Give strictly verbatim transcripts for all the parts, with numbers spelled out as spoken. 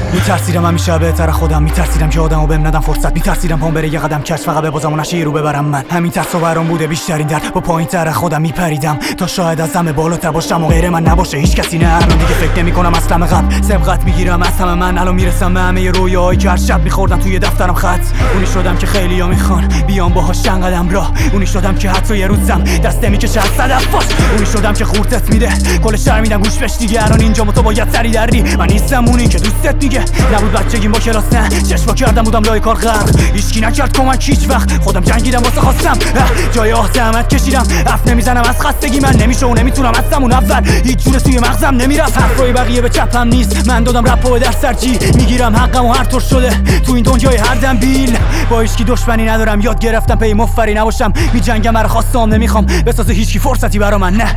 میترسیدم همیشه بهتر خودم، میترسیدم که آدمو بهم ندم فرصت، میترسیدم پام بره یه قدم کش فقط ببازم و نشه رو ببرم من. همین ترس برام بوده بیشترین درد، با پایین تر خودم میپریدم تا شاید از همه بالاتر باشم و غیر من نباشه هیچ کسی. نه الان دیگه فکر نمی‌کنم از غم قبل، سبقت میگیرم از همه من. الان میرسم به همه رویاهایی که هر شب میخوردم توی دفترم خط. اونی شدم که خیلی‌ها میخوان بیام باهاش چند قدم راه، اونی شدم که حتی یه روزم دست میکشه از صدف فاش، اونی شدم که خورتت میده کل شهر میدم گوش بش دیگه. الان اینجا تو باید سری دری، من نیستم اونی که دوستت میگه. نبود بچگیم با کلاس، نه چشم کردم بودم لای کار غرق، هیچکی نکرد کمک هیچ وقت، خودم جنگیدم واسه خواستم. جای آه زحمت کشیدم، اف نمیزنم از خستگی، من نمیشه و نمیتونم از همون اول، هیچ جور توی مغزم نمیرفت. حرفای بقیه به چپم نیست، من دادم رپو در سرچی، میگیرم حقم و هر طور شده تو این دنیای هر دم بیل. با هیچکی دشمنی ندارم، یاد گرفتم پی مفری نباشم، میجنگم برای خواستم، نمیخوام بسازه هیچکی فرصتی برا من. نه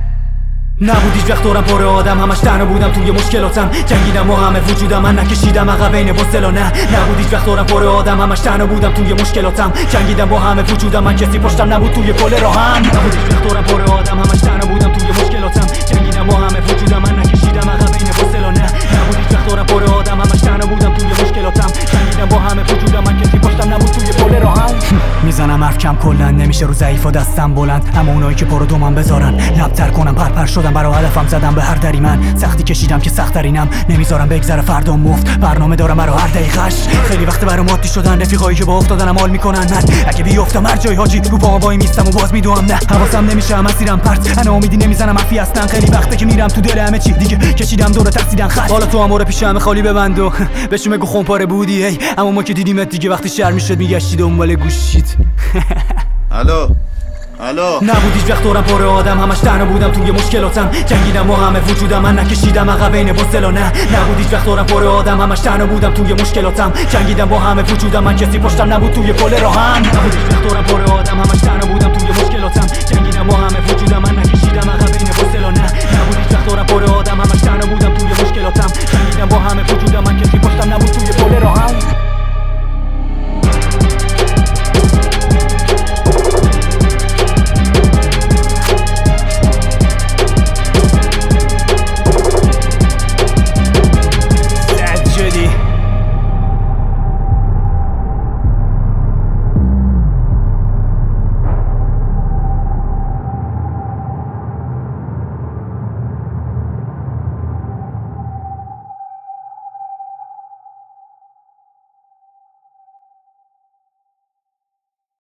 نبود هیچ وقت دورم پر آدم، همش تنها بودم توی مشکلاتم، جنگیدم با همه وجودم، من نکشیدم عقب بین بسلا. نه نبود هیچ وقت دورم پر آدم، همش تنها بودم توی مشکلاتم، جنگیدم با همه وجودم، من کسی پشتم نبود توی پل راهم. نبود هیچ وقت دورم پر آدم، همش تنها بودم توی مشکلاتم، جنگیدم با همه وجودم، من نکشیدم عقب بین بسلا. نه نبود هیچ وقت دورم پر آدم، همش تنها بودم توی مشکلاتم، جنگیدم با همه وجودم، من کسی پشتم نبود توی پل راهم. میزنم حرف کم کلا، نمیشه رو ضعیفا دستم بلند، اما اونایی که پرو دومم بذارن لبتر کنم، پرپر شدم برای هدفم، زدم به هر دری، من سختی کشیدم که سخت‌ترینم، نمیذارم بگذره فردا مفت، برنامه دارم برای هر دقیقش. خیلی وقت برام عادی شدن رفیقایی که با افتادنم حال میکنن، من اگه بیافتم هر جای حاجی رو پام وای میستم و باز میدوام. نه حواسم نمیشه مسیرم پرت، انا امیدی نمیزنم افی هستن، خیلی وقته که میرم تو دل همه چی دیگه، کشیدم دور ترسیدن خط. حالا تو امور پیش همه خالی ببند و بهشون بگو خونپاره بودی هی، اما ما که دیدیمت دیگه وقتی شهر میشد میگشتی دنبال گوشیت. الو الو نبود هیچ وقت دورم پر آدم، همش تنها بودم توی مشکلاتم، جنگیدم با همه وجودم، من نکشیدم عقب بین بسلا. نه نبود هیچ وقت دورم پر آدم، همش تنها بودم توی مشکلاتم، جنگیدم با همه وجودم، من کسی پشتم نبود توی پل راهم. نبود هیچ وقت دورم پر آدم، همش تنها بودم توی مشکلاتم، جنگیدم با همه وجودم، من نکشیدم عقب